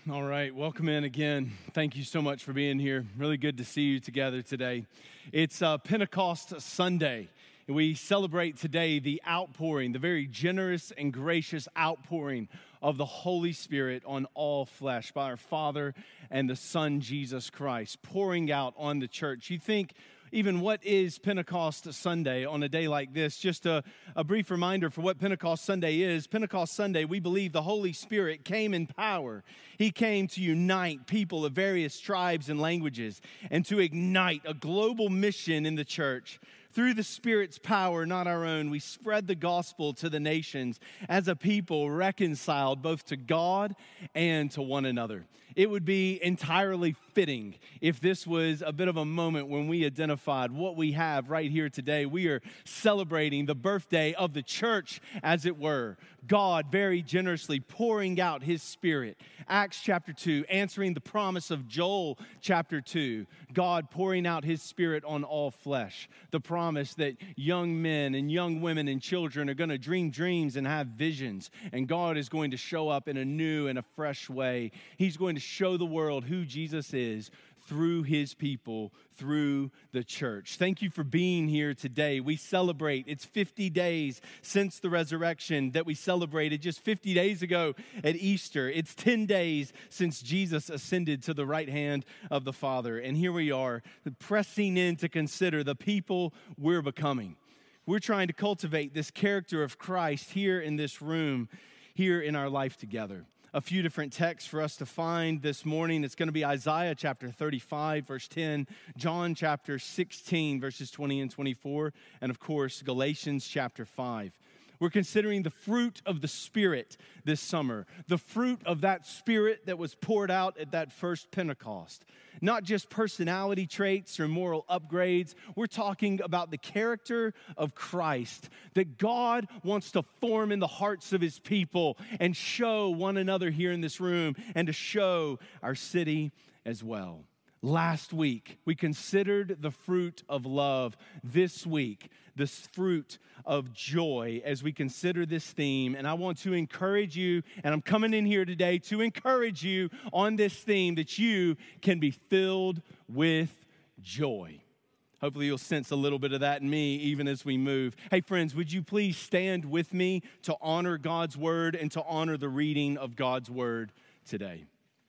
All right, welcome in again. Thank you so much for being here. Really good to see you together today. It's Pentecost Sunday. We celebrate today the outpouring, the very generous and gracious outpouring of the Holy Spirit on all flesh by our Father and the Son, Jesus Christ, pouring out on the church. You think, even what is Pentecost Sunday on a day like this? Just a brief reminder for what Pentecost Sunday is. Pentecost Sunday, we believe the Holy Spirit came in power. He came to unite people of various tribes and languages and to ignite a global mission in the church. Through the Spirit's power, not our own, we spread the gospel to the nations as a people reconciled both to God and to one another. It would be entirely fitting if this was a bit of a moment when we identified what we have right here today. We are celebrating the birthday of the church, as it were. God very generously pouring out His Spirit. Acts chapter 2, answering the promise of Joel chapter 2. God pouring out His Spirit on all flesh. The promise that young men and young women and children are going to dream dreams and have visions. And God is going to show up in a new and a fresh way. He's going to show the world who Jesus is through His people, through the church. Thank you for being here today. We celebrate. It's 50 days since the resurrection that we celebrated just 50 days ago at Easter. It's 10 days since Jesus ascended to the right hand of the Father. And here we are, pressing in to consider the people we're becoming. We're trying to cultivate this character of Christ here in this room, here in our life together. A few different texts for us to find this morning. It's going to be Isaiah chapter 35, verse 10, John chapter 16, verses 20 and 24, and of course, Galatians chapter 5. We're considering the fruit of the Spirit this summer, the fruit of that Spirit that was poured out at that first Pentecost. Not just personality traits or moral upgrades. We're talking about the character of Christ that God wants to form in the hearts of His people and show one another here in this room and to show our city as well. Last week, we considered the fruit of love. This week, the fruit of joy as we consider this theme. And I want to encourage you, and I'm coming in here today to encourage you on this theme that you can be filled with joy. Hopefully you'll sense a little bit of that in me even as we move. Hey friends, would you please stand with me to honor God's word and to honor the reading of God's word today.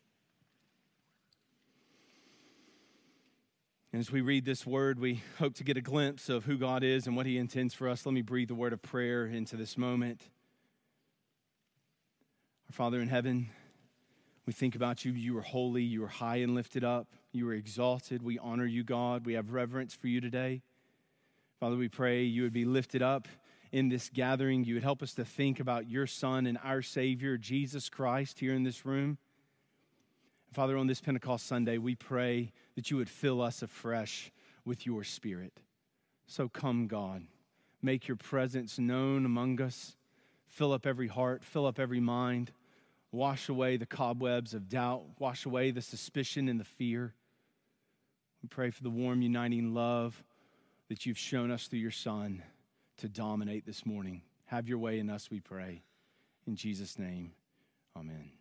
And as we read this word, we hope to get a glimpse of who God is and what He intends for us. Let me breathe the word of prayer into this moment. Our Father in heaven, we think about You. You are holy. You are high and lifted up. You are exalted. We honor You, God. We have reverence for You today. Father, we pray You would be lifted up in this gathering. You would help us to think about Your Son and our Savior, Jesus Christ, here in this room. Father, on this Pentecost Sunday, we pray that You would fill us afresh with Your Spirit. So come, God, make Your presence known among us. Fill up every heart, fill up every mind. Wash away the cobwebs of doubt. Wash away the suspicion and the fear. We pray for the warm, uniting love that You've shown us through Your Son to dominate this morning. Have Your way in us, we pray. In Jesus' name, amen.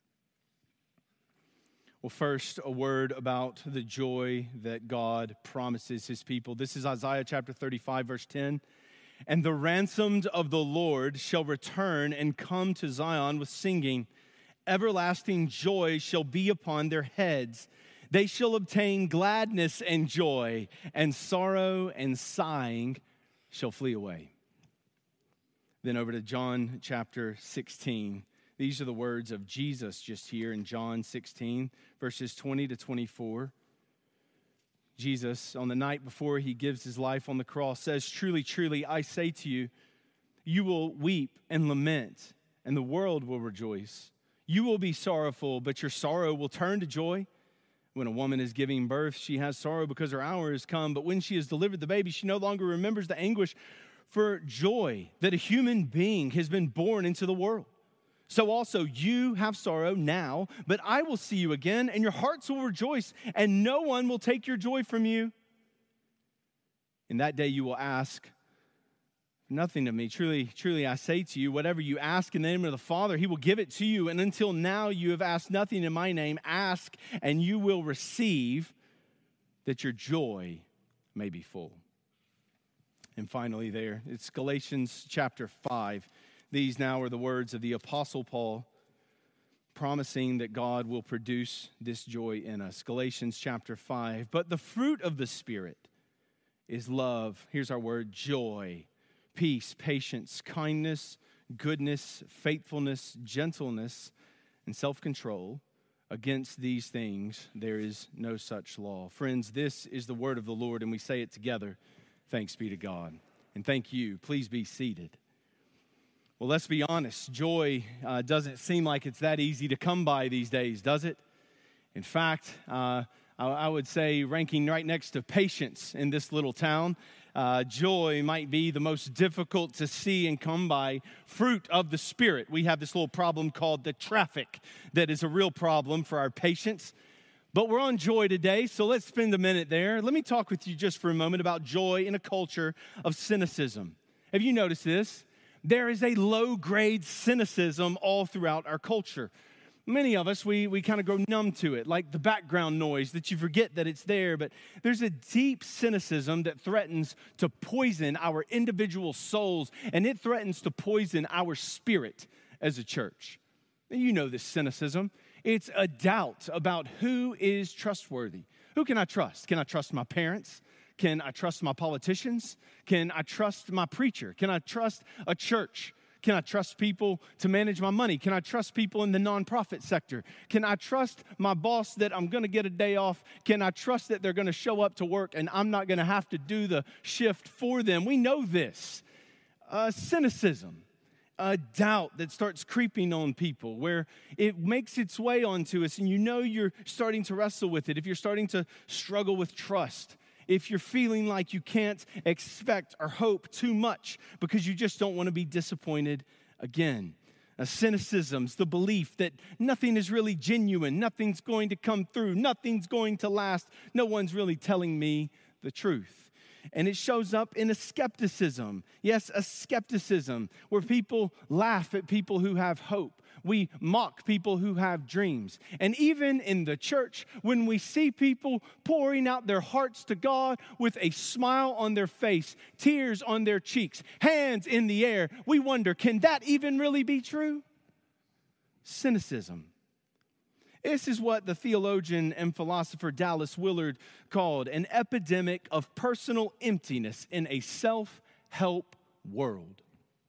Well, first, a word about the joy that God promises His people. This is Isaiah chapter 35, verse 10. And the ransomed of the Lord shall return and come to Zion with singing. Everlasting joy shall be upon their heads. They shall obtain gladness and joy, and sorrow and sighing shall flee away. Then over to John chapter 16. These are the words of Jesus just here in John 16, verses 20 to 24. Jesus, on the night before He gives His life on the cross, says, "Truly, truly, I say to you, you will weep and lament, and the world will rejoice. You will be sorrowful, but your sorrow will turn to joy. When a woman is giving birth, she has sorrow because her hour has come, but when she has delivered the baby, she no longer remembers the anguish for joy that a human being has been born into the world. So also you have sorrow now, but I will see you again, and your hearts will rejoice, and no one will take your joy from you. In that day you will ask, nothing to me. Truly, truly, I say to you, whatever you ask in the name of the Father, he will give it to you. And until now, you have asked nothing in my name. Ask, and you will receive, that your joy may be full. And finally there, it's Galatians chapter 5. These now are the words of the Apostle Paul, promising that God will produce this joy in us. Galatians chapter 5. But the fruit of the Spirit is love. Here's our word, joy, peace, patience, kindness, goodness, faithfulness, gentleness, and self-control. Against these things there is no such law. Friends, this is the word of the Lord, and we say it together. Thanks be to God. And thank you. Please be seated. Well, let's be honest. Joy doesn't seem like it's that easy to come by these days, does it? In fact, I would say ranking right next to patience in this little town, joy might be the most difficult to see and come by fruit of the Spirit. We have this little problem called the traffic that is a real problem for our patience. But we're on joy today, so let's spend a minute there. Let me talk with you just for a moment about joy in a culture of cynicism. Have you noticed this? There is a low-grade cynicism all throughout our culture. Many of us, we kind of grow numb to it, like the background noise that you forget that it's there. But there's a deep cynicism that threatens to poison our individual souls, and it threatens to poison our spirit as a church. You know this cynicism. It's a doubt about who is trustworthy. Who can I trust? Can I trust my parents? Can I trust my politicians? Can I trust my preacher? Can I trust a church? Can I trust people to manage my money? Can I trust people in the nonprofit sector? Can I trust my boss that I'm going to get a day off? Can I trust that they're going to show up to work and I'm not going to have to do the shift for them? We know this. Cynicism, a doubt that starts creeping on people where it makes its way onto us and you know you're starting to wrestle with it. If you're starting to struggle with trust, if you're feeling like you can't expect or hope too much because you just don't want to be disappointed again. Cynicism's the belief that nothing is really genuine, nothing's going to come through, nothing's going to last, no one's really telling me the truth. And it shows up in a skepticism. Yes, a skepticism where people laugh at people who have hope. We mock people who have dreams. And even in the church, when we see people pouring out their hearts to God with a smile on their face, tears on their cheeks, hands in the air, we wonder, can that even really be true? Cynicism. This is what the theologian and philosopher Dallas Willard called an epidemic of personal emptiness in a self-help world.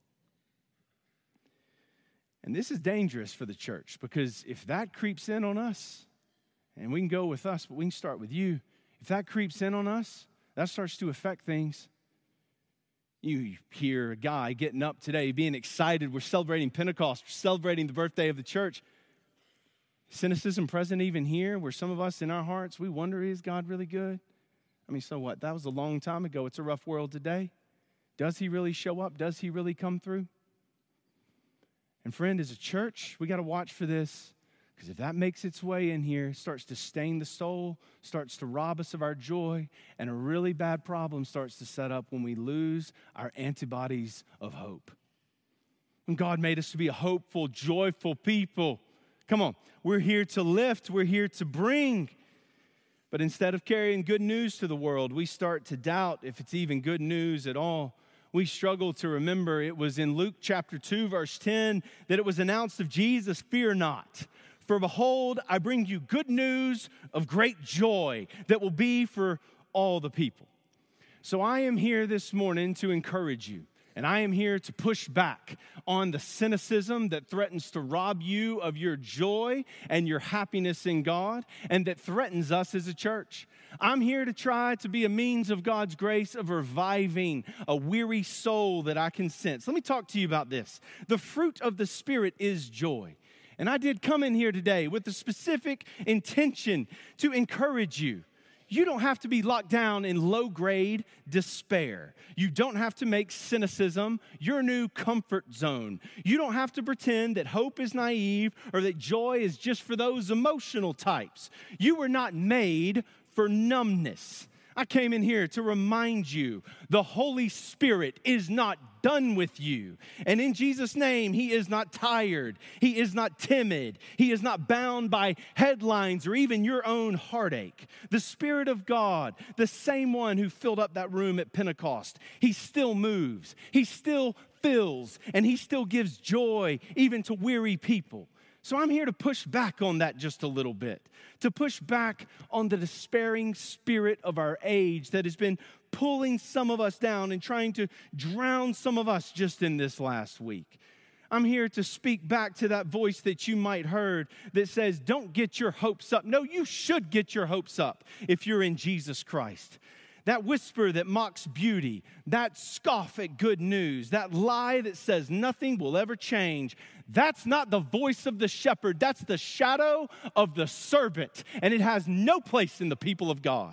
And this is dangerous for the church because if that creeps in on us, and we can go with us, but we can start with you. If that creeps in on us, that starts to affect things. You hear a guy getting up today, being excited. We're celebrating Pentecost. We're celebrating the birthday of the church. Cynicism present even here, where some of us in our hearts, we wonder, is God really good? I mean, so what? That was a long time ago. It's a rough world today. Does he really show up? Does he really come through? And friend, as a church, we got to watch for this, because if that makes its way in here, starts to stain the soul, starts to rob us of our joy, and a really bad problem starts to set up when we lose our antibodies of hope. When God made us to be a hopeful, joyful people. Come on, we're here to lift, we're here to bring. But instead of carrying good news to the world, we start to doubt if it's even good news at all. We struggle to remember it was in Luke chapter 2, verse 10, that it was announced of Jesus, "Fear not, for behold, I bring you good news of great joy that will be for all the people." So I am here this morning to encourage you. And I am here to push back on the cynicism that threatens to rob you of your joy and your happiness in God, and that threatens us as a church. I'm here to try to be a means of God's grace of reviving a weary soul that I can sense. Let me talk to you about this. The fruit of the Spirit is joy. And I did come in here today with the specific intention to encourage you. You don't have to be locked down in low-grade despair. You don't have to make cynicism your new comfort zone. You don't have to pretend that hope is naive or that joy is just for those emotional types. You were not made for numbness. I came in here to remind you the Holy Spirit is not done with you. And in Jesus' name, he is not tired. He is not timid. He is not bound by headlines or even your own heartache. The Spirit of God, the same one who filled up that room at Pentecost, he still moves. He still fills, and he still gives joy even to weary people. So I'm here to push back on that just a little bit, to push back on the despairing spirit of our age that has been pulling some of us down and trying to drown some of us just in this last week. I'm here to speak back to that voice that you might heard that says, don't get your hopes up. No, you should get your hopes up if you're in Jesus Christ. That whisper that mocks beauty, that scoff at good news, that lie that says nothing will ever change, that's not the voice of the shepherd. That's the shadow of the serpent, and it has no place in the people of God.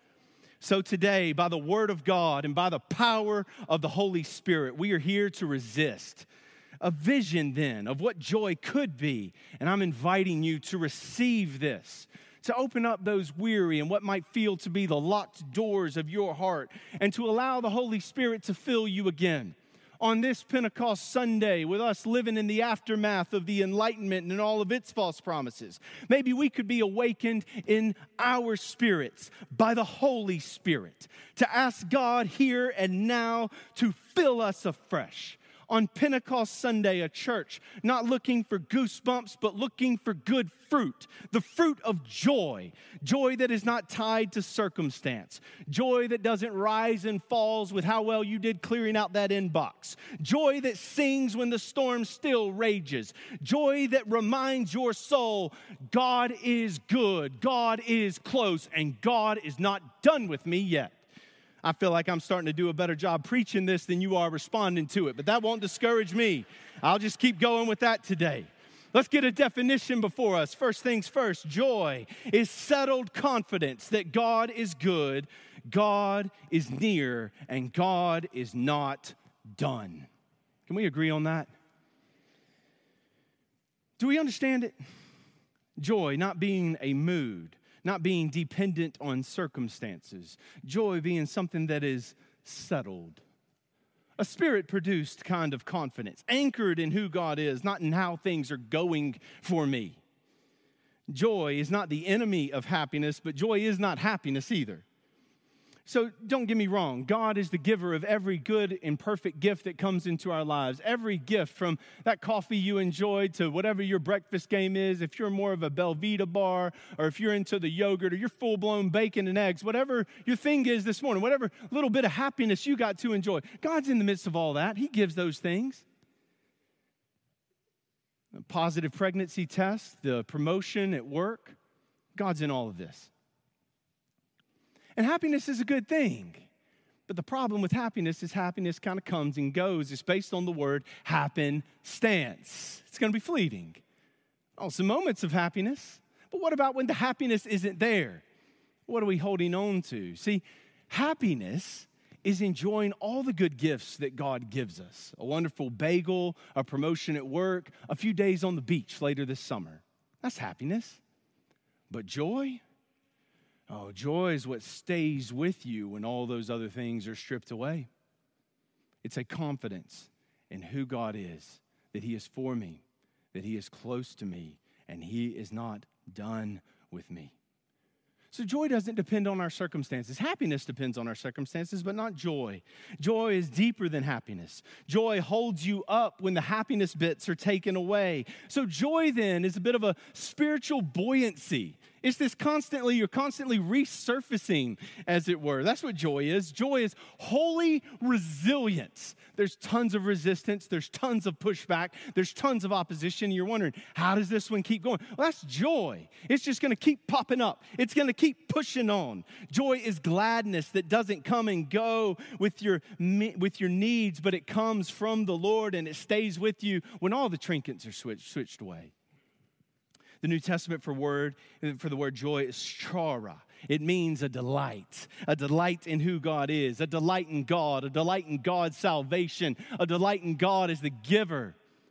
So today, by the word of God and by the power of the Holy Spirit, we are here to resist a vision then of what joy could be, and I'm inviting you to receive this, to open up those weary and what might feel to be the locked doors of your heart, and to allow the Holy Spirit to fill you again. On this Pentecost Sunday, with us living in the aftermath of the Enlightenment and all of its false promises, maybe we could be awakened in our spirits by the Holy Spirit to ask God here and now to fill us afresh. On Pentecost Sunday, a church not looking for goosebumps, but looking for good fruit, the fruit of joy, joy that is not tied to circumstance, joy that doesn't rise and falls with how well you did clearing out that inbox, joy that sings when the storm still rages, joy that reminds your soul, God is good, God is close, and God is not done with me yet. I feel like I'm starting to do a better job preaching this than you are responding to it, but that won't discourage me. I'll just keep going with that today. Let's get a definition before us. First things first, joy is settled confidence that God is good, God is near, and God is not done. Can we agree on that? Do we understand it? Joy not being a mood, not being dependent on circumstances. Joy being something that is settled. A spirit-produced kind of confidence, anchored in who God is, not in how things are going for me. Joy is not the enemy of happiness, but joy is not happiness either. So don't get me wrong. God is the giver of every good and perfect gift that comes into our lives. Every gift, from that coffee you enjoyed to whatever your breakfast game is, if you're more of a Belvita bar, or if you're into the yogurt, or you're full-blown bacon and eggs, whatever your thing is this morning, whatever little bit of happiness you got to enjoy, God's in the midst of all that. He gives those things. A positive pregnancy test, the promotion at work, God's in all of this. And happiness is a good thing. But the problem with happiness is happiness kind of comes and goes. It's based on the word happenstance. It's going to be fleeting. Oh, some moments of happiness. But what about when the happiness isn't there? What are we holding on to? See, happiness is enjoying all the good gifts that God gives us. A wonderful bagel, a promotion at work, a few days on the beach later this summer. That's happiness. But joy? Oh, joy is what stays with you when all those other things are stripped away. It's a confidence in who God is, that He is for me, that He is close to me, and He is not done with me. So joy doesn't depend on our circumstances. Happiness depends on our circumstances, but not joy. Joy is deeper than happiness. Joy holds you up when the happiness bits are taken away. So joy then is a bit of a spiritual buoyancy. It's this you're constantly resurfacing, as it were. That's what joy is. Joy is holy resilience. There's tons of resistance. There's tons of pushback. There's tons of opposition. You're wondering, how does this one keep going? Well, that's joy. It's just going to keep popping up. It's going to keep pushing on. Joy is gladness that doesn't come and go with your needs, but it comes from the Lord, and it stays with you when all the trinkets are switched away. The New Testament for the word joy is chara. It means a delight in who God is, a delight in God, a delight in God's salvation, a delight in God as the giver.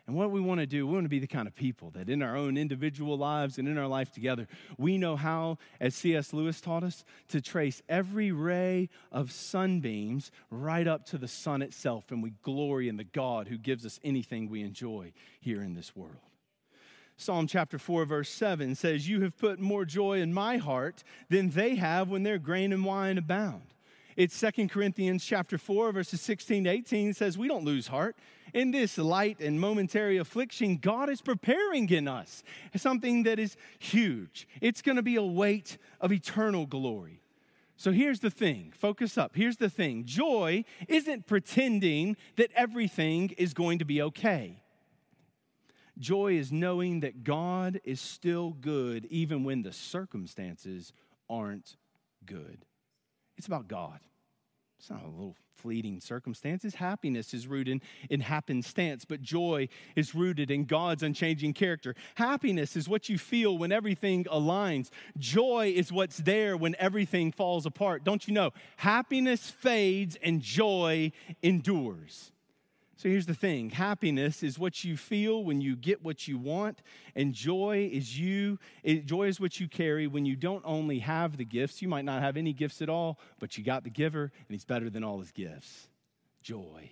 And what we want to do, we want to be the kind of people that in our own individual lives and in our life together, we know how, as C.S. Lewis taught us, to trace every ray of sunbeams right up to the sun itself. And we glory in the God who gives us anything we enjoy here in this world. Psalm chapter 4, verse 7 says, "You have put more joy in my heart than they have when their grain and wine abound." It's 2 Corinthians chapter 4, verses 16 to 18 says, "We don't lose heart. In this light and momentary affliction, God is preparing in us something that is huge. It's going to be a weight of eternal glory." So here's the thing. Focus up. Here's the thing. Joy isn't pretending that everything is going to be okay. Joy is knowing that God is still good even when the circumstances aren't good. It's about God. It's not a little fleeting circumstances. Happiness is rooted in happenstance, but joy is rooted in God's unchanging character. Happiness is what you feel when everything aligns. Joy is what's there when everything falls apart. Don't you know? Happiness fades and joy endures. So here's the thing. Happiness is what you feel when you get what you want, and joy is what you carry when you don't only have the gifts. You might not have any gifts at all, but you got the giver, and he's better than all his gifts. Joy.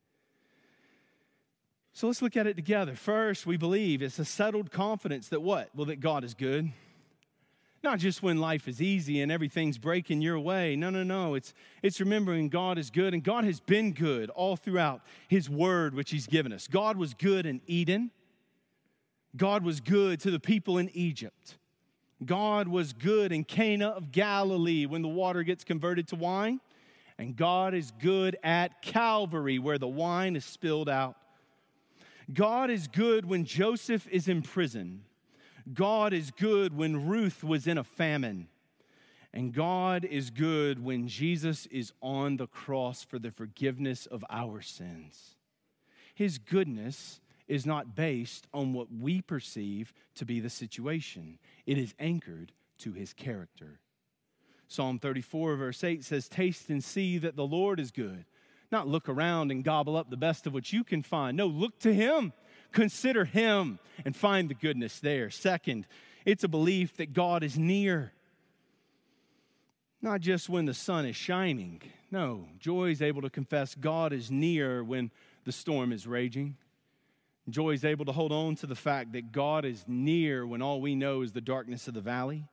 So let's look at it together. First, we believe it's a settled confidence that what? Well, that God is good. Not just when life is easy and everything's breaking your way. No. It's remembering God is good, and God has been good all throughout his word, which he's given us. God was good in Eden. God was good to the people in Egypt. God was good in Cana of Galilee when the water gets converted to wine. And God is good at Calvary where the wine is spilled out. God is good when Joseph is in prison. God is good when Ruth was in a famine. And God is good when Jesus is on the cross for the forgiveness of our sins. His goodness is not based on what we perceive to be the situation. It is anchored to his character. Psalm 34, verse 8 says, "Taste and see that the Lord is good." Not look around and gobble up the best of what you can find. No, look to him. Consider him and find the goodness there. Second, it's a belief that God is near. Not just when the sun is shining. No, joy is able to confess God is near when the storm is raging. Joy is able to hold on to the fact that God is near when all we know is the darkness of the valley.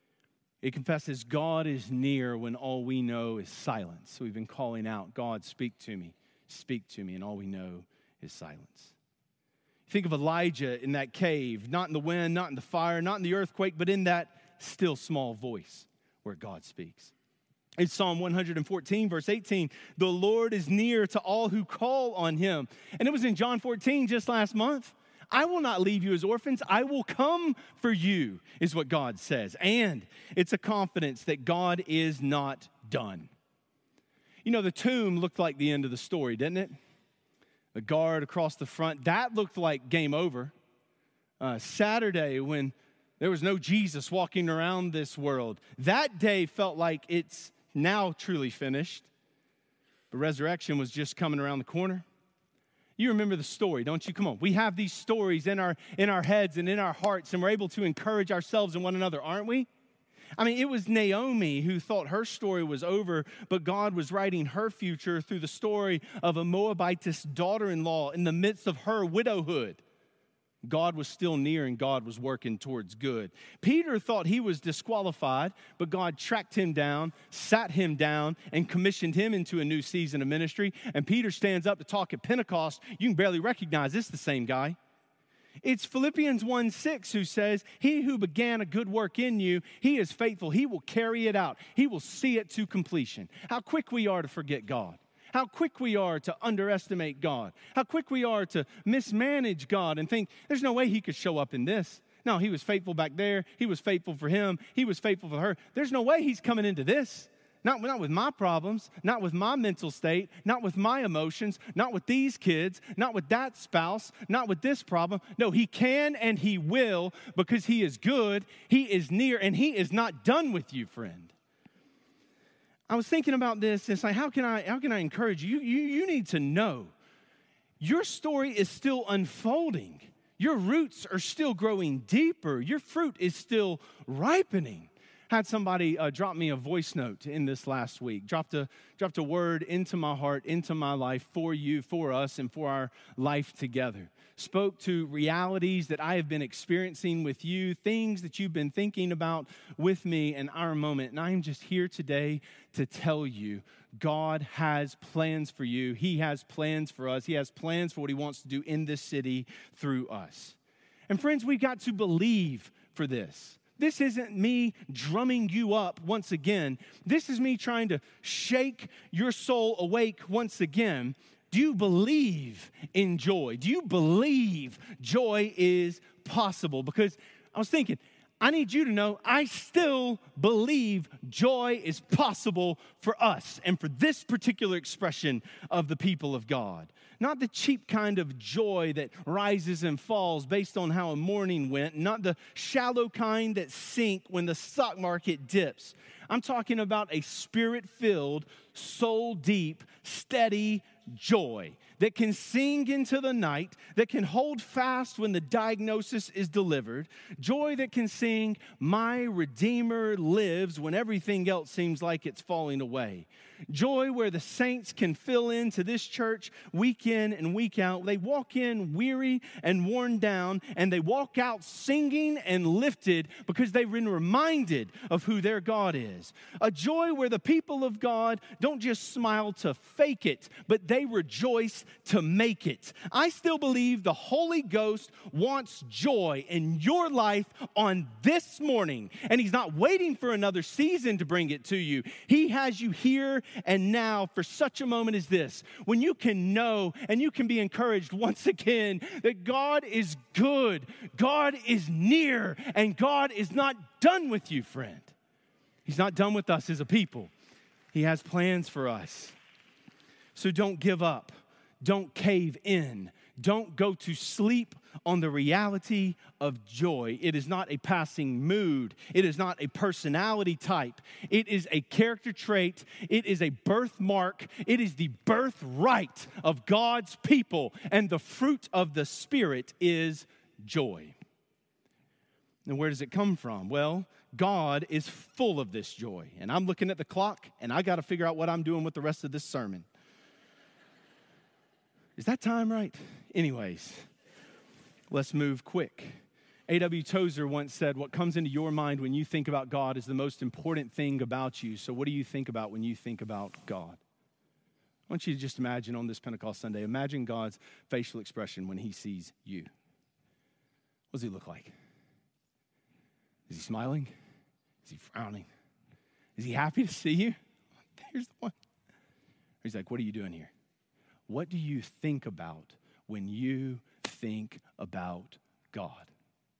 It confesses God is near when all we know is silence. So we've been calling out, God, speak to me, and all we know is silence. Think of Elijah in that cave, not in the wind, not in the fire, not in the earthquake, but in that still small voice where God speaks. In Psalm 114, verse 18, "The Lord is near to all who call on him." And it was in John 14 just last month. "I will not leave you as orphans. I will come for you," is what God says. And it's a confidence that God is not done. You know, the tomb looked like the end of the story, didn't it? The guard across the front, that looked like game over. Saturday, when there was no Jesus walking around this world, that day felt like it's now truly finished. The resurrection was just coming around the corner. You remember the story, don't you? Come on. We have these stories in our heads and in our hearts, and we're able to encourage ourselves and one another, aren't we? I mean, it was Naomi who thought her story was over, but God was writing her future through the story of a Moabitess daughter-in-law in the midst of her widowhood. God was still near and God was working towards good. Peter thought he was disqualified, but God tracked him down, sat him down, and commissioned him into a new season of ministry. And Peter stands up to talk at Pentecost. You can barely recognize this the same guy. It's Philippians 1:6 who says, "He who began a good work in you, he is faithful. He will carry it out. He will see it to completion." How quick we are to forget God. How quick we are to underestimate God. How quick we are to mismanage God and think, there's no way he could show up in this. No, he was faithful back there. He was faithful for him. He was faithful for her. There's no way he's coming into this. Not with my problems, not with my mental state, not with my emotions, not with these kids, not with that spouse, not with this problem. No, he can and he will because he is good, he is near, and he is not done with you, friend. I was thinking about this. It's like, how can I encourage you? You need to know. your story is still unfolding. Your roots are still growing deeper. Your fruit is still ripening. Had somebody drop me a voice note in this last week, dropped a word into my heart, into my life for you, for us, and for our life together. Spoke to realities that I have been experiencing with you, things that you've been thinking about with me in our moment. And I'm just here today to tell you, God has plans for you. He has plans for us. He has plans for what he wants to do in this city through us. And friends, we've got to believe for this. This isn't me drumming you up once again. This is me trying to shake your soul awake once again. Do you believe in joy? Do you believe joy is possible? Because I was thinking, I need you to know I still believe joy is possible for us and for this particular expression of the people of God. Not the cheap kind of joy that rises and falls based on how a morning went, not the shallow kind that sink when the stock market dips. I'm talking about a spirit-filled, soul-deep, steady joy that can sing into the night, that can hold fast when the diagnosis is delivered, joy that can sing, "My Redeemer lives," when everything else seems like it's falling away. Joy where the saints can fill into this church week in and week out. They walk in weary and worn down, and they walk out singing and lifted because they've been reminded of who their God is. A joy where the people of God don't just smile to fake it, but they rejoice to make it. I still believe the Holy Ghost wants joy in your life on this morning, and he's not waiting for another season to bring it to you. He has you here and now for such a moment as this, when you can know and you can be encouraged once again that God is good, God is near, and God is not done with you, friend. He's not done with us as a people. He has plans for us. So don't give up. Don't cave in. Don't go to sleep on the reality of joy. It is not a passing mood. It is not a personality type. It is a character trait. It is a birthmark. It is the birthright of God's people. And the fruit of the Spirit is joy. And where does it come from? Well, God is full of this joy. And I'm looking at the clock, and I got to figure out what I'm doing with the rest of this sermon. Is that time right? Anyways, let's move quick. A.W. Tozer once said, "What comes into your mind when you think about God is the most important thing about you." So what do you think about when you think about God? I want you to just imagine on this Pentecost Sunday, imagine God's facial expression when he sees you. What does he look like? Is he smiling? Is he frowning? Is he happy to see you? Here's the one. He's like, "What are you doing here?" What do you think about when you think about God?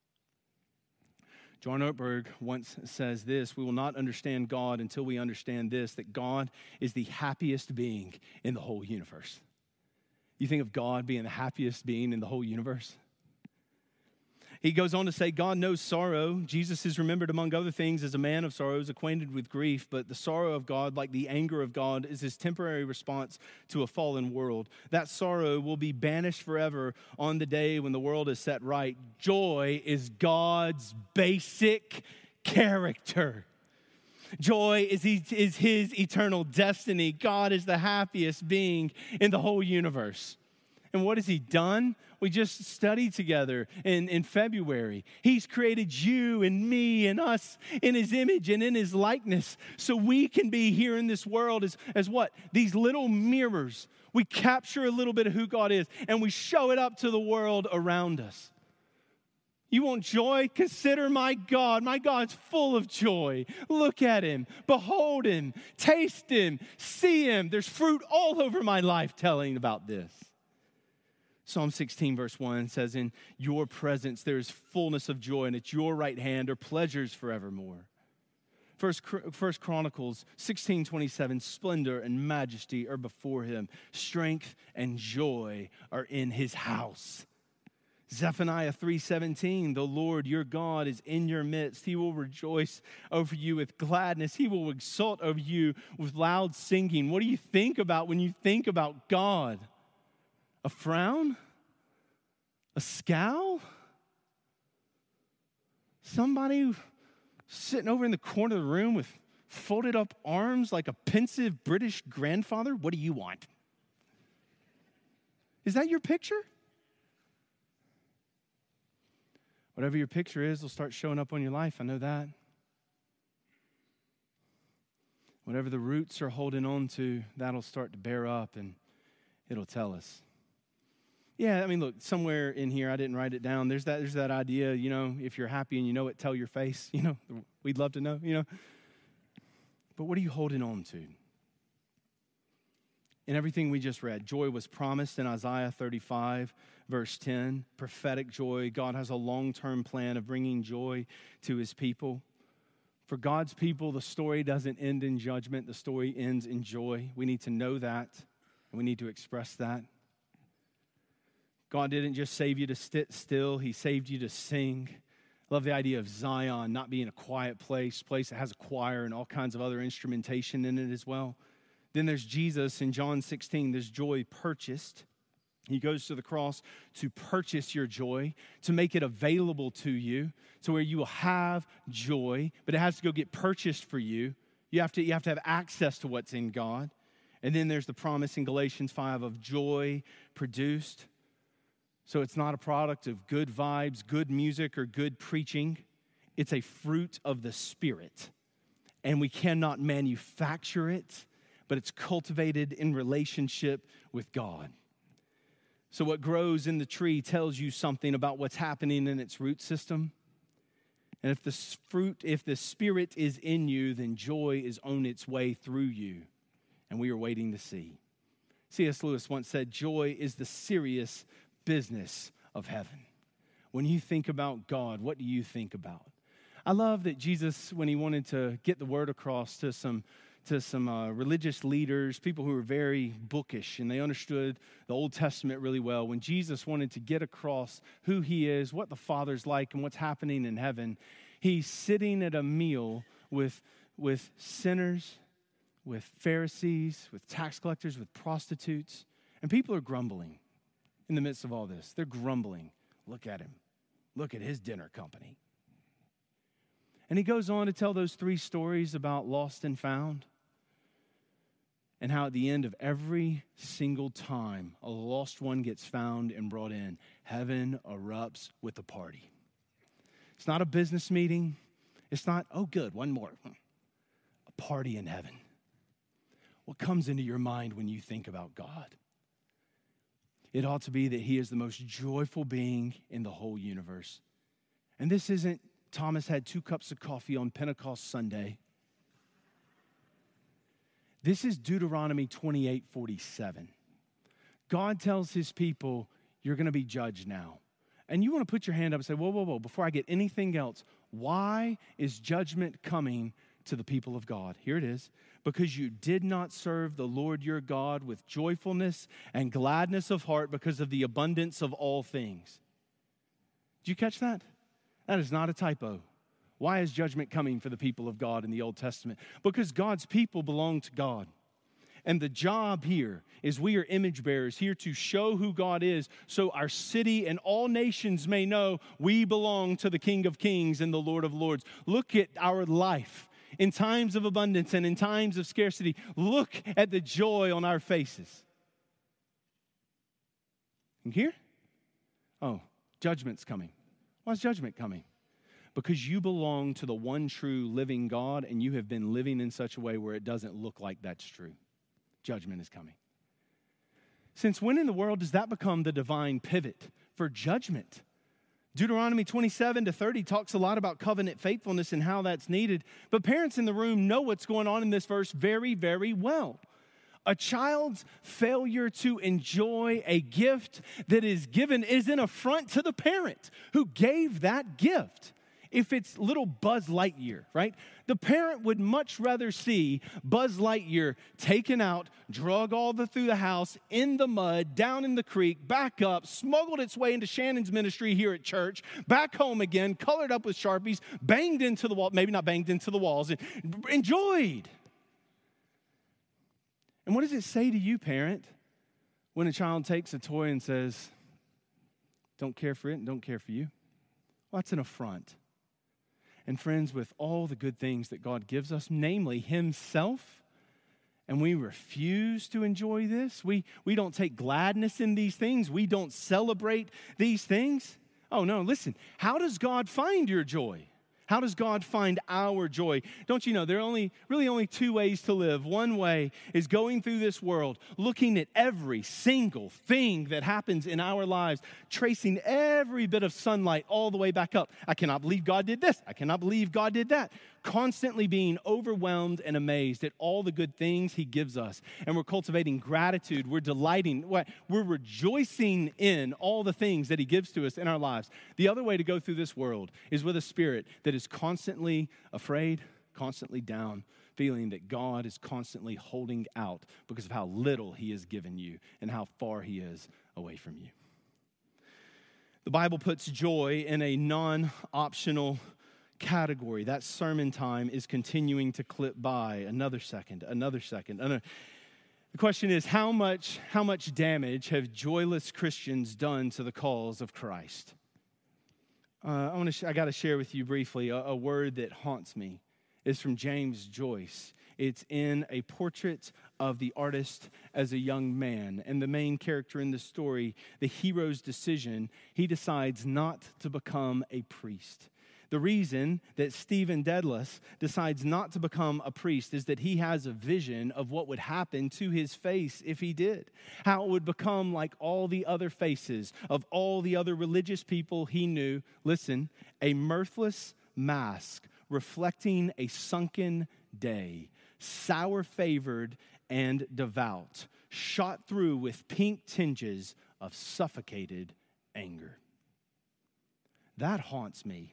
John Ortberg once says this: "We will not understand God until we understand this, that God is the happiest being in the whole universe." You think of God being the happiest being in the whole universe? He goes on to say, God knows sorrow. Jesus is remembered, among other things, as a man of sorrows, acquainted with grief. But the sorrow of God, like the anger of God, is his temporary response to a fallen world. That sorrow will be banished forever on the day when the world is set right. Joy is God's basic character. Joy is his eternal destiny. God is the happiest being in the whole universe. And what has he done? We just studied together in February. He's created you and me and us in his image and in his likeness so we can be here in this world as what? These little mirrors. We capture a little bit of who God is and we show it up to the world around us. You want joy? Consider my God. My God's full of joy. Look at him. Behold him. Taste him. See him. There's fruit all over my life telling about this. Psalm 16 verse 1 says, "In your presence there is fullness of joy, and at your right hand are pleasures forevermore." First Chronicles 16:27, "Splendor and majesty are before him. Strength and joy are in his house." Zephaniah 3:17, "The Lord your God is in your midst. He will rejoice over you with gladness. He will exult over you with loud singing." What do you think about when you think about God? A frown? A scowl? Somebody sitting over in the corner of the room with folded up arms like a pensive British grandfather? What do you want? Is that your picture? Whatever your picture is will start showing up on your life. I know that. Whatever the roots are holding on to, that'll start to bear up and it'll tell us. Yeah, I mean, look, somewhere in here, I didn't write it down. There's that idea, if you're happy and you know it, tell your face. We'd love to know, But what are you holding on to? In everything we just read, joy was promised in Isaiah 35, verse 10. Prophetic joy. God has a long-term plan of bringing joy to his people. For God's people, the story doesn't end in judgment. The story ends in joy. We need to know that, and we need to express that. God didn't just save you to sit still. He saved you to sing. Love the idea of Zion not being a quiet place that has a choir and all kinds of other instrumentation in it as well. Then there's Jesus in John 16. There's joy purchased. He goes to the cross to purchase your joy, to make it available to you, to where you will have joy, but it has to go get purchased for you. You have to have access to what's in God. And then there's the promise in Galatians 5 of joy produced. So it's not a product of good vibes, good music, or good preaching. It's a fruit of the Spirit. And we cannot manufacture it, but it's cultivated in relationship with God. So what grows in the tree tells you something about what's happening in its root system. And if the Spirit is in you, then joy is on its way through you. And we are waiting to see. C.S. Lewis once said, joy is the serious business of heaven. When you think about God, what do you think about? I love that Jesus, when he wanted to get the word across to some religious leaders, people who were very bookish, and they understood the Old Testament really well. When Jesus wanted to get across who he is, what the Father's like, and what's happening in heaven, he's sitting at a meal with sinners, with Pharisees, with tax collectors, with prostitutes, and people are grumbling in the midst of all this. They're grumbling. Look at him. Look at his dinner company. And he goes on to tell those 3 stories about lost and found, and how at the end of every single time a lost one gets found and brought in, heaven erupts with a party. It's not a business meeting. It's not, oh good, one more. A party in heaven. What comes into your mind when you think about God? It ought to be that he is the most joyful being in the whole universe. And this isn't Thomas had 2 cups of coffee on Pentecost Sunday. This is Deuteronomy 28:47. God tells his people, you're going to be judged now. And you want to put your hand up and say, whoa, before I get anything else, why is judgment coming to the people of God? Here it is. Because you did not serve the Lord your God with joyfulness and gladness of heart because of the abundance of all things. Did you catch that? That is not a typo. Why is judgment coming for the people of God in the Old Testament? Because God's people belong to God. And the job here is we are image bearers here to show who God is so our city and all nations may know we belong to the King of Kings and the Lord of Lords. Look at our life in times of abundance and in times of scarcity. Look at the joy on our faces. You hear? Oh, judgment's coming. Why is judgment coming? Because you belong to the one true living God, and you have been living in such a way where it doesn't look like that's true. Judgment is coming. Since when in the world does that become the divine pivot for judgment? Deuteronomy 27-30 talks a lot about covenant faithfulness and how that's needed. But parents in the room know what's going on in this verse very, very well. A child's failure to enjoy a gift that is given is an affront to the parent who gave that gift. If it's little Buzz Lightyear, right? The parent would much rather see Buzz Lightyear taken out, drug all through the house, in the mud, down in the creek, back up, smuggled its way into Shannon's ministry here at church, back home again, colored up with Sharpies, banged into the wall, maybe not banged into the walls, and enjoyed. And what does it say to you, parent, when a child takes a toy and says, don't care for it and don't care for you, well, that's an affront. And friends, with all the good things that God gives us, namely himself, and we refuse to enjoy this, we don't take gladness in these things, we don't celebrate these things. Oh no, listen, how does God find your joy? How does God find our joy? Don't you know, there are really only two ways to live. One way is going through this world, looking at every single thing that happens in our lives, tracing every bit of sunlight all the way back up. I cannot believe God did this. I cannot believe God did that. Constantly being overwhelmed and amazed at all the good things he gives us. And we're cultivating gratitude. We're delighting. We're rejoicing in all the things that he gives to us in our lives. The other way to go through this world is with a spirit that is constantly afraid, constantly down, feeling that God is constantly holding out because of how little he has given you and how far he is away from you. The Bible puts joy in a non-optional category. That sermon time is continuing to clip by another second. The question is, how much damage have joyless Christians done to the cause of Christ? I got to share with you briefly a word that haunts me. It's from James Joyce. It's in a portrait of the artist as a young man. And the main character in the story, the hero's decision, he decides not to become a priest. The reason that Stephen Dedalus decides not to become a priest is that he has a vision of what would happen to his face if he did. How it would become like all the other faces of all the other religious people he knew. Listen, a mirthless mask reflecting a sunken day, sour-favored and devout, shot through with pink tinges of suffocated anger. That haunts me.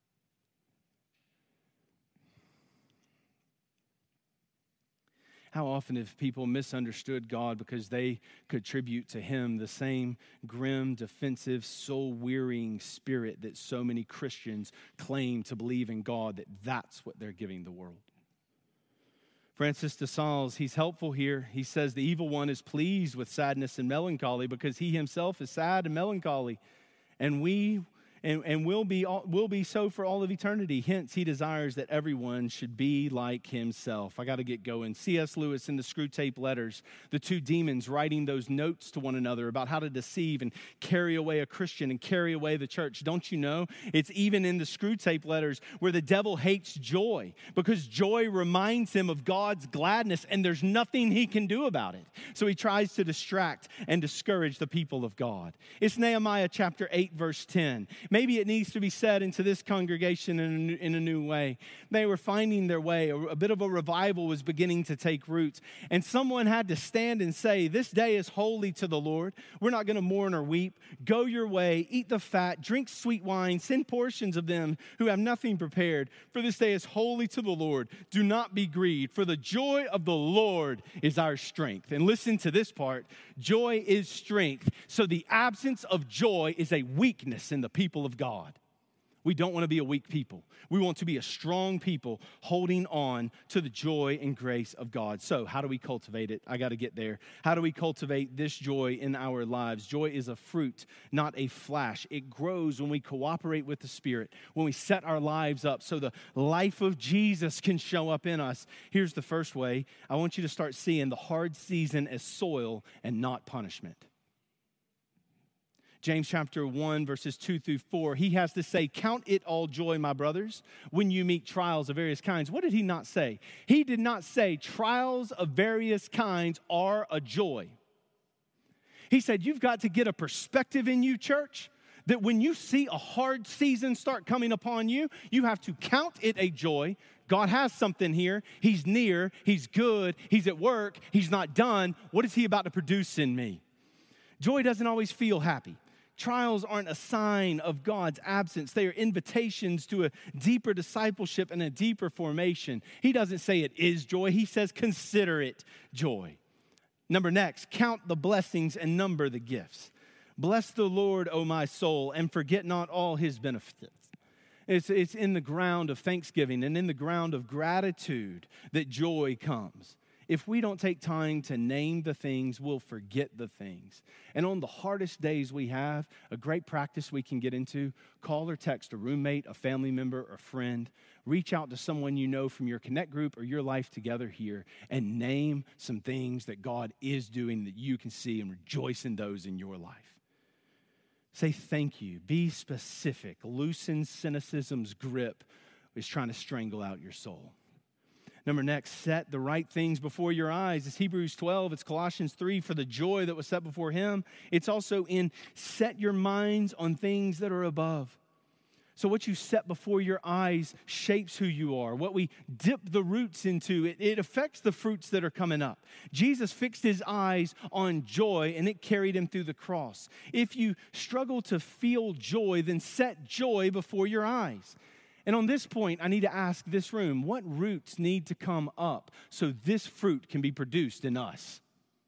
How often have people misunderstood God because they contribute to him the same grim, defensive, soul-wearying spirit that so many Christians claim to believe in God, that's what they're giving the world. Francis de Sales, he's helpful here. He says the evil one is pleased with sadness and melancholy because he himself is sad and melancholy, and will be so for all of eternity. Hence, he desires that everyone should be like himself. I got to get going. C.S. Lewis in the Screwtape Letters, the two demons writing those notes to one another about how to deceive and carry away a Christian and carry away the church. Don't you know? It's even in the Screwtape Letters where the devil hates joy because joy reminds him of God's gladness and there's nothing he can do about it. So he tries to distract and discourage the people of God. It's Nehemiah chapter 8, verse 10. Maybe it needs to be said into this congregation in a new way. They were finding their way. A bit of a revival was beginning to take root. And someone had to stand and say, this day is holy to the Lord. We're not going to mourn or weep. Go your way, eat the fat, drink sweet wine, send portions of them who have nothing prepared. For this day is holy to the Lord. Do not be grieved, for the joy of the Lord is our strength. And listen to this part. Joy is strength. So the absence of joy is a weakness in the people of God. We don't want to be a weak people. We want to be a strong people holding on to the joy and grace of God. So how do we cultivate it? I got to get there. How do we cultivate this joy in our lives? Joy is a fruit, not a flash. It grows when we cooperate with the Spirit, when we set our lives up so the life of Jesus can show up in us. Here's the first way. I want you to start seeing the hard season as soil and not punishment. James chapter 1, verses 2 through 4, he has to say, count it all joy, my brothers, when you meet trials of various kinds. What did he not say? He did not say trials of various kinds are a joy. He said, you've got to get a perspective in you, church, that when you see a hard season start coming upon you, you have to count it a joy. God has something here. He's near. He's good. He's at work. He's not done. What is he about to produce in me? Joy doesn't always feel happy. Trials aren't a sign of God's absence. They are invitations to a deeper discipleship and a deeper formation. He doesn't say it is joy. He says consider it joy. Next, count the blessings and number the gifts. Bless the Lord, O my soul, and forget not all his benefits. It's in the ground of thanksgiving and in the ground of gratitude that joy comes. If we don't take time to name the things, we'll forget the things. And on the hardest days we have, a great practice we can get into, call or text a roommate, a family member, or friend. Reach out to someone you know from your Connect group or your life together here and name some things that God is doing that you can see and rejoice in those in your life. Say thank you. Be specific. Loosen cynicism's grip is trying to strangle out your soul. Number next, set the right things before your eyes. It's Hebrews 12. It's Colossians 3 for the joy that was set before him. It's also in set your minds on things that are above. So what you set before your eyes shapes who you are. What we dip the roots into, it affects the fruits that are coming up. Jesus fixed his eyes on joy, and it carried him through the cross. If you struggle to feel joy, then set joy before your eyes. And on this point, I need to ask this room, what roots need to come up so this fruit can be produced in us?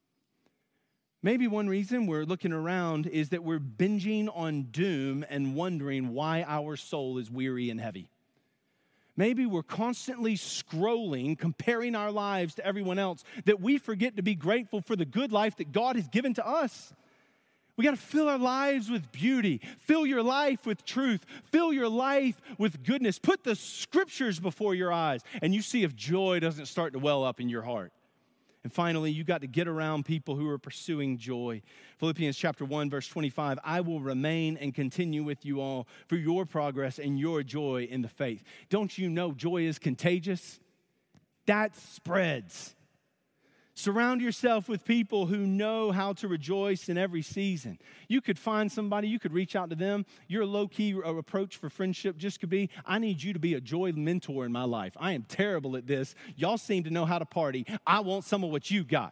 Maybe one reason we're looking around is that we're binging on doom and wondering why our soul is weary and heavy. Maybe we're constantly scrolling, comparing our lives to everyone else, that we forget to be grateful for the good life that God has given to us. We got to fill our lives with beauty. Fill your life with truth. Fill your life with goodness. Put the scriptures before your eyes, and you see if joy doesn't start to well up in your heart. And finally, you got to get around people who are pursuing joy. Philippians chapter 1, verse 25, I will remain and continue with you all for your progress and your joy in the faith. Don't you know joy is contagious? That spreads. Surround yourself with people who know how to rejoice in every season. You could find somebody, you could reach out to them. Your low-key approach for friendship just could be, I need you to be a joy mentor in my life. I am terrible at this. Y'all seem to know how to party. I want some of what you got.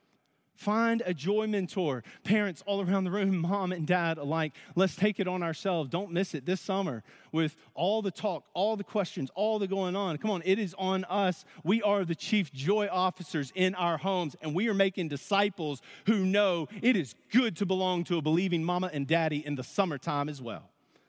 Find a joy mentor. Parents all around the room, mom and dad alike, let's take it on ourselves. Don't miss it this summer with all the talk, all the questions, all the going on. Come on, it is on us. We are the chief joy officers in our homes, and we are making disciples who know it is good to belong to a believing mama and daddy in the summertime as well.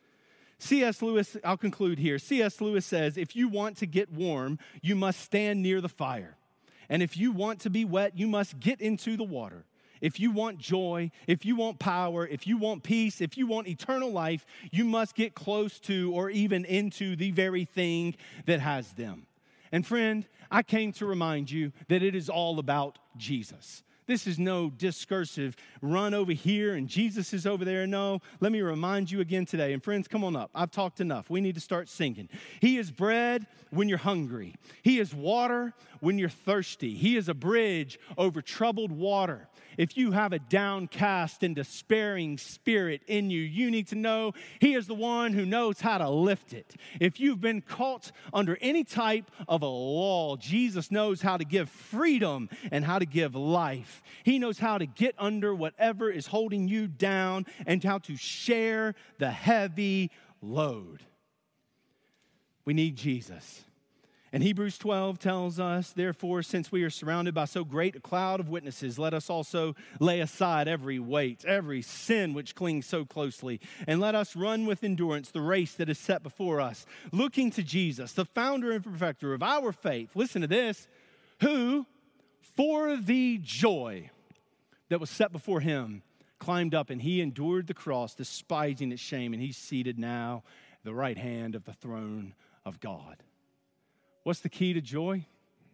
C.S. Lewis, I'll conclude here. C.S. Lewis says, if you want to get warm, you must stand near the fire. And if you want to be wet, you must get into the water. If you want joy, if you want power, if you want peace, if you want eternal life, you must get close to or even into the very thing that has them. And friend, I came to remind you that it is all about Jesus. This is no discursive run over here and Jesus is over there. No, let me remind you again today. And friends, come on up. I've talked enough. We need to start singing. He is bread when you're hungry. He is water when you're thirsty. He is a bridge over troubled water. If you have a downcast and despairing spirit in you, you need to know He is the one who knows how to lift it. If you've been caught under any type of a law, Jesus knows how to give freedom and how to give life. He knows how to get under whatever is holding you down and how to share the heavy load. We need Jesus. And Hebrews 12 tells us, therefore, since we are surrounded by so great a cloud of witnesses, let us also lay aside every weight, every sin which clings so closely, and let us run with endurance the race that is set before us, looking to Jesus, the founder and perfecter of our faith. Listen to this, who, for the joy that was set before him, climbed up, and he endured the cross, despising its shame, and he's seated now at the right hand of the throne of God. What's the key to joy?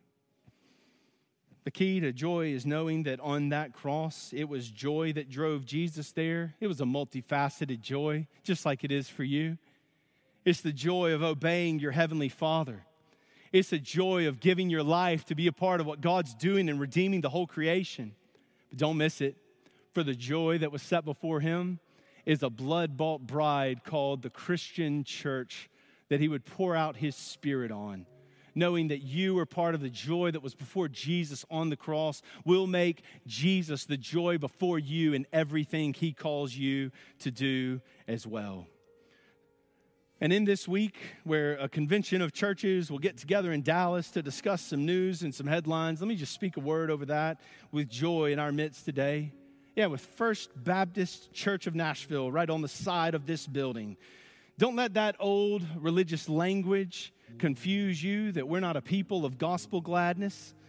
The key to joy is knowing that on that cross, it was joy that drove Jesus there. It was a multifaceted joy, just like it is for you. It's the joy of obeying your heavenly Father. It's the joy of giving your life to be a part of what God's doing and redeeming the whole creation. But don't miss it. For the joy that was set before him is a blood-bought bride called the Christian church that he would pour out his Spirit on. Knowing that you are part of the joy that was before Jesus on the cross will make Jesus the joy before you in everything he calls you to do as well. And in this week, where a convention of churches will get together in Dallas to discuss some news and some headlines, let me just speak a word over that with joy in our midst today. Yeah, with First Baptist Church of Nashville right on the side of this building. Don't let that old religious language confuse you that we're not a people of gospel gladness.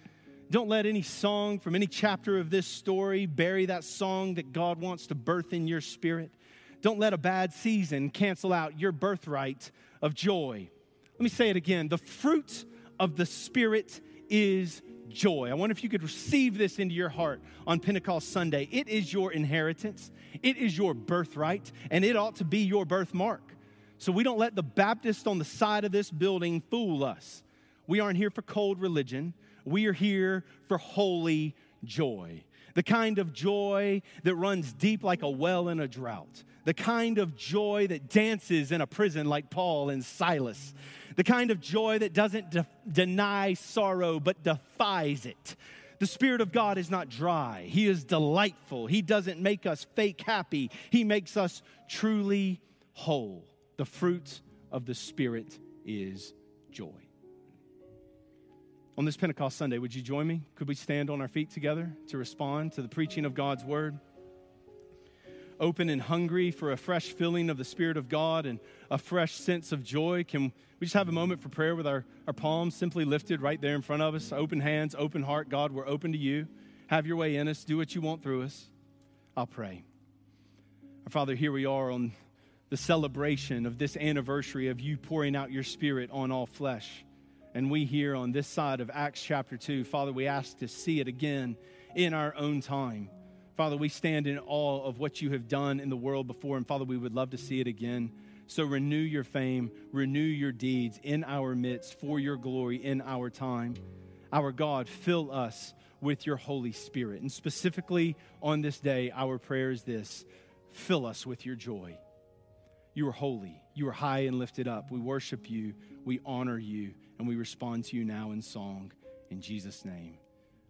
Don't let any song from any chapter of this story bury that song that God wants to birth in your spirit. Don't let a bad season cancel out your birthright of joy. Let me say it again. The fruit of the Spirit is joy. I wonder if you could receive this into your heart on Pentecost Sunday. It is your inheritance. It is your birthright, and it ought to be your birthmark. So we don't let the Baptist on the side of this building fool us. We aren't here for cold religion. We are here for holy joy. The kind of joy that runs deep like a well in a drought. The kind of joy that dances in a prison like Paul and Silas. The kind of joy that doesn't deny sorrow but defies it. The Spirit of God is not dry. He is delightful. He doesn't make us fake happy. He makes us truly whole. The fruit of the Spirit is joy. On this Pentecost Sunday, would you join me? Could we stand on our feet together to respond to the preaching of God's word? Open and hungry for a fresh filling of the Spirit of God and a fresh sense of joy. Can we just have a moment for prayer with our palms simply lifted right there in front of us? Open hands, open heart. God, we're open to you. Have your way in us. Do what you want through us. I'll pray. Our Father, here we are on the celebration of this anniversary of you pouring out your Spirit on all flesh. And we here on this side of Acts chapter 2, Father, we ask to see it again in our own time. Father, we stand in awe of what you have done in the world before, and Father, we would love to see it again. So renew your fame, renew your deeds in our midst for your glory in our time. Our God, fill us with your Holy Spirit. And specifically on this day, our prayer is this: fill us with your joy. You are holy. You are high and lifted up. We worship you. We honor you. And we respond to you now in song. In Jesus' name.